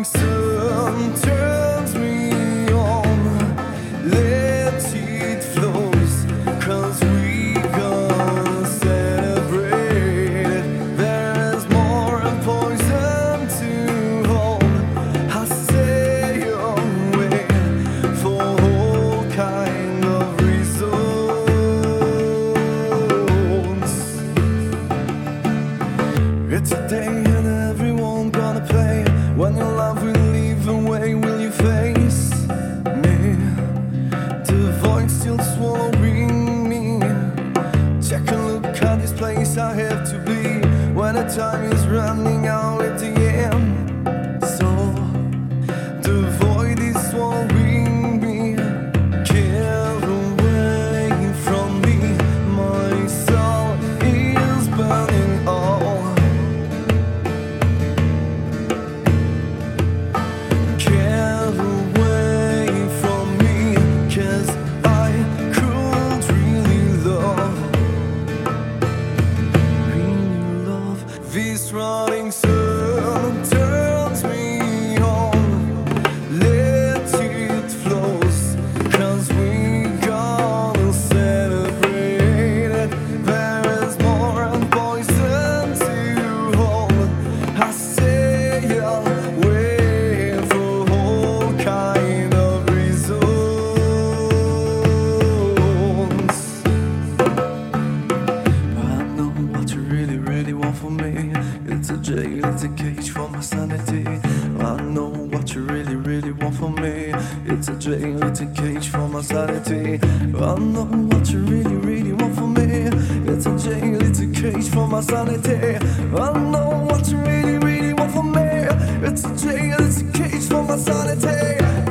sun turns me on. Let it flows, 'cause we gonna celebrate it. There's more poison to hold. I stay away for all kind of reasons. It's a day and everyone gonna play. When your love will leave away, will you face me? The void still swallowing me. Take a look at this place I have to be. When the time is running out at the end, so the void is swallowing me. Get away from me, my soul is burning all. Get away from me, 'cause I could really love this running sun turns me on. Let it flows, 'cause we gonna celebrate it. There is more poison to hold. I stay away for all kind of reasons. I know what you really, really want from me. It's a jail, it's a cage for my sanity. I know what you really, really want from me. It's a jail, it's a cage for my sanity. I know what you really, really want from me. It's a jail, it's a cage for my sanity. I know what you really, really want from me. It's a jail, it's a cage for my sanity.